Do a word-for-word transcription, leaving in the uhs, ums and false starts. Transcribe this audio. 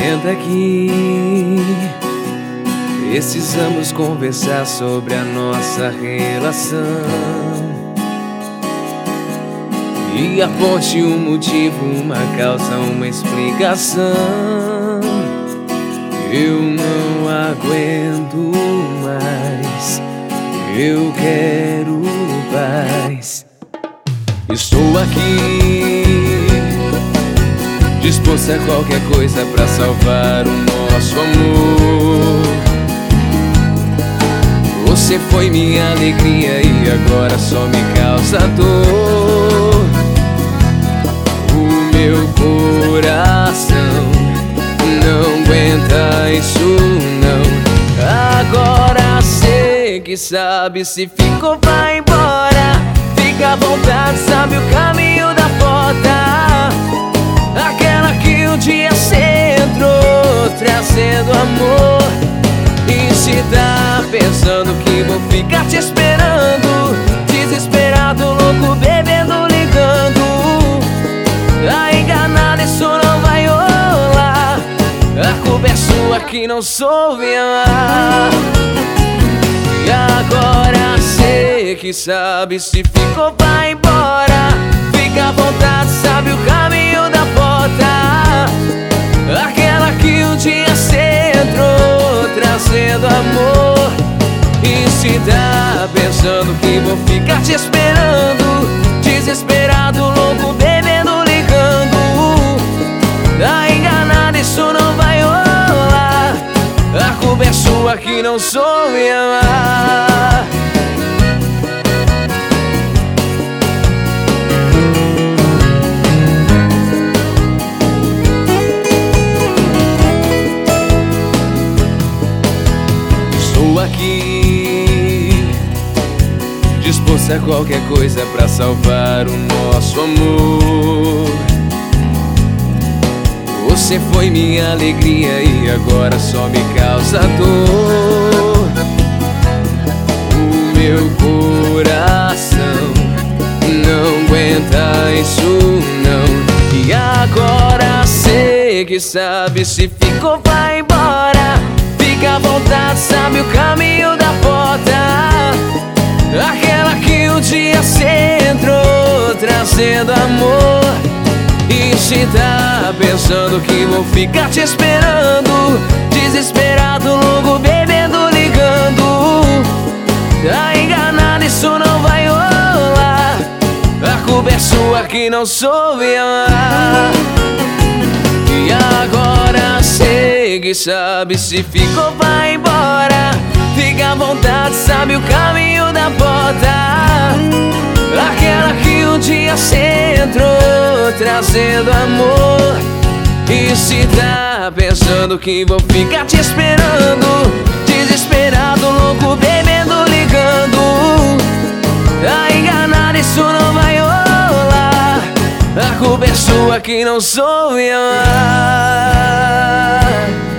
Senta aqui, precisamos conversar sobre a nossa relação. E aponte um motivo, uma causa, uma explicação. Eu não aguento mais, eu quero paz. Estou aqui, disposto a qualquer coisa pra salvar o nosso amor. Você foi minha alegria e agora só me causa dor. O meu coração não aguenta isso não. Agora sei que sabe, se ficou vai embora. Fica à vontade, sabe o caminho da porta, aquela que um dia cê entrou trazendo amor. E se tá pensando que vou ficar te esperando, desesperado, louco, bebendo, ligando, tá enganado, isso não vai rolar. A culpa é sua que não soube amar. E agora sei que sabe, se ficou vai embora. Fica à vontade, sabe o caminho da porta, aquela que um dia cê entrou trazendo amor. E se tá pensando que vou ficar te esperando, desesperado, louco, bebendo, ligando, tá enganado, isso não vai rolar. A culpa é sua que não soube amar. Estou aqui, disposto a qualquer coisa pra salvar o nosso amor. Você foi minha alegria e agora só me causa dor. O meu coração não aguenta isso não. E agora sei que sabe, se ficou vai embora. Fica à vontade, sabe o caminho da porta, aquela que um dia cê entrou trazendo amor. E se tá pensando que vou ficar te esperando, desesperado, louco, bebendo, ligando, tá enganado, isso não vai rolar. A culpa é sua que não soube amar. E agora sei que sabe, se ficou vai embora. Fica à vontade, sabe o caminho da porta, aquela que um dia cê entrou trazendo amor. E se tá pensando que vou ficar te esperando, desesperado, louco, bebendo, ligando, tá enganado, isso não vai rolar. A culpa é sua que não soube amar.